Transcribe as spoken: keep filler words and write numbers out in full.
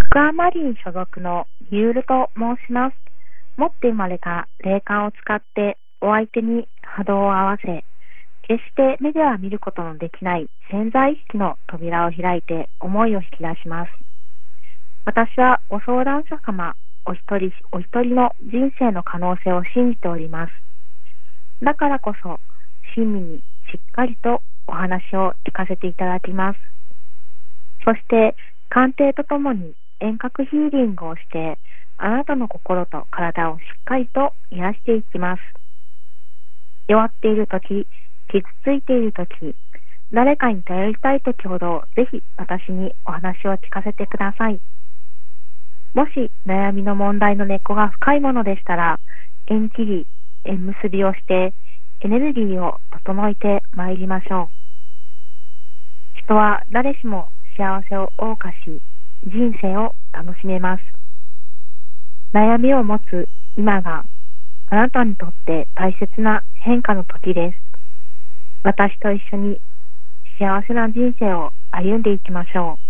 クアマリン所属のユールと申します。持って生まれた霊感を使ってお相手に波動を合わせ、決して目では見ることのできない潜在意識の扉を開いて思いを引き出します。私はご相談者様お一人お一人の人生の可能性を信じております。だからこそ親身にしっかりとお話を聞かせていただきます。そして鑑定とともに遠隔ヒーリングをして、あなたの心と体をしっかりと癒していきます。弱っているとき、傷ついているとき、誰かに頼りたいときほど、ぜひ私にお話を聞かせてください。もし悩みの問題の根っこが深いものでしたら、縁切り、縁結びをして、エネルギーを整えてまいりましょう。人は誰しも幸せを謳歌し、人生を楽しめます。悩みを持つ今があなたにとって大切な変化の時です。私と一緒に幸せな人生を歩んでいきましょう。